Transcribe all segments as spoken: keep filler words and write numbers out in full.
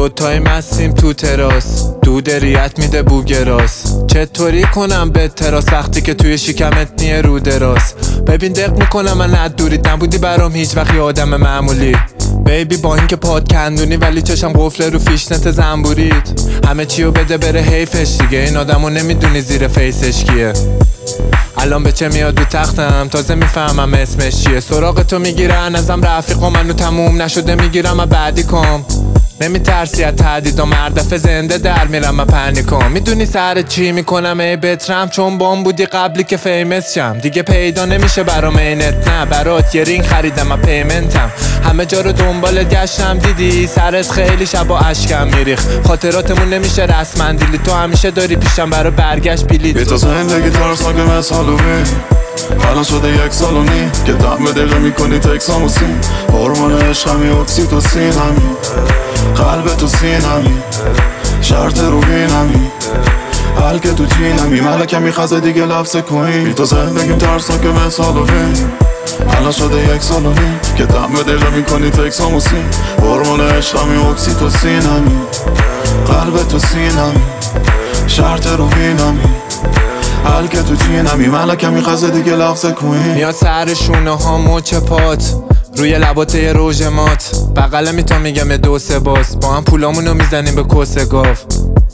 دوتای مستیم تو تراس، دود ریت میده بوگراس. چطوری کنم به تراس وقتی که توی شکمت نیه رو دراز؟ ببین دق میکنم من از دوریت نبودی برام هیچ وقت یه آدم معمولی. بیبی با این که پاد کندونی ولی چشم قفله رو فیشنت زنبوریت. همه چیو بده بره حیفش دیگه، این آدمو نمیدونی زیر فیسش کیه. الان به چه میاد رو تختم تازه میفهمم اسمش چیه. سراغ تو میگیرن ازم رفیقا، منو تموم نشده میگیرم و بعدی کام. نمیترسی از تهدیدا مردفه زنده در میرم و پنیکام. میدونی سر چی میکنم ای بترم؟ چون بام بودی قبلی که فیمس شم. دیگه پیدا نمیشه برام اینت، نه برات یه رینگ خریدم و پیمنتم. همه جا رو دنبالت گشتم دیدی، سرت خیلی شبا اشکم میریخ. خاطراتمون نمیشه رسما دیلی، تو همیشه داری پیشم برای برگشت بلیط. بی تو زندگی ترسناک مثل هالووین، الان شده یک سال و نیم که دم به دقیقه میکنی تکساموسین. هورمون عشقمی اکسیتوسین همی، قلب تو سینمی، شرط روبینمی، حل که تو جینمی، ملکمی خزه دیگه لفظ کوین. بی تو زندگیم ترسناک مثل هالووین، الان شده یک سال و نیم که دم به دقیقه میکنی تکساموسین. هورمون عشقمی اکسیتوسین همی، قلب تو سینمی، شرط روبینمی، حل که تو جینمی، ملکمی خزه دیگه لفظ کوین. میاد سر شونه ها مچ پات، روی لبات یه روژ مات، بغل میتا میگم یه دو سه باز. با هم پولامونو میزنیم به کس گاف.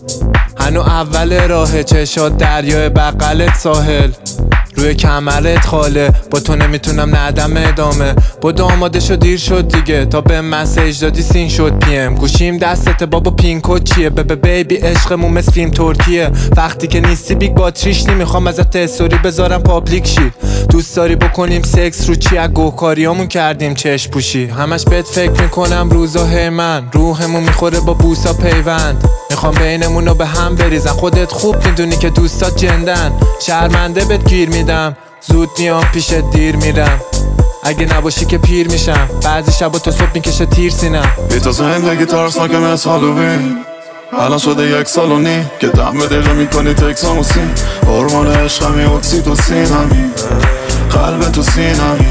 هنو اول راه چشات دریای بغلت ساحل، روی کمرت خاله. با تو نمیتونم ندم ادامه، با داماده شد دیر شد دیگه. تا به مسیج دادی سین شد پیم، گوشیم دستته بابا پینکو چیه؟ ببه بیبی عشقمون مثل فیلم ترکیه. وقتی که نیستی بیگ باتریش نمیخوام ازت استوری بذارم پابلیک شی. دوست داری بکنیم سکس رو چی؟ از گوهکاریامون کردیم چشم پوشی. همش بهت فکر میکنم روزا هی من، روحمون میخوره با بوسا پیوند. میخوام بینمونو به هم بریزم، خودت خوب میدونی که دوستات جندن. شرمنده بهت گیر میدم، زود میام پیشت دیر میرم. اگه نباشی که پیر میشم، بعضی شبا تو صبح میکشه تیر سینم. بی تو زندگی ترسناک مثل هالووین، الان شده یک سال و نیم که دم به دقیقه میکنی تکساموسین. هورمون عشقمی اکسیتوسین همی، قلب تو سینمی،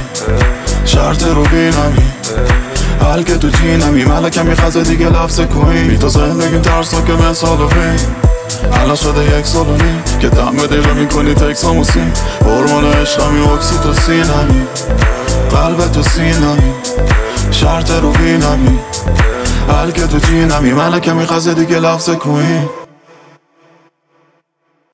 شرط روبینمی، حل که تو جینمی، ملکمی خزه دیگه لفظ کوین. بی تو زندگیم ترسناک مثل هالووین، الان شده یک سال و نیم که دم به دقیقه میکنی تکساموسین. هورمون عشقمی اکسیتوسین همی، قلب تو سینمی، شرط روبینمی، حل که تو جینمی، ملکمی خزه دیگه لفظ کوین.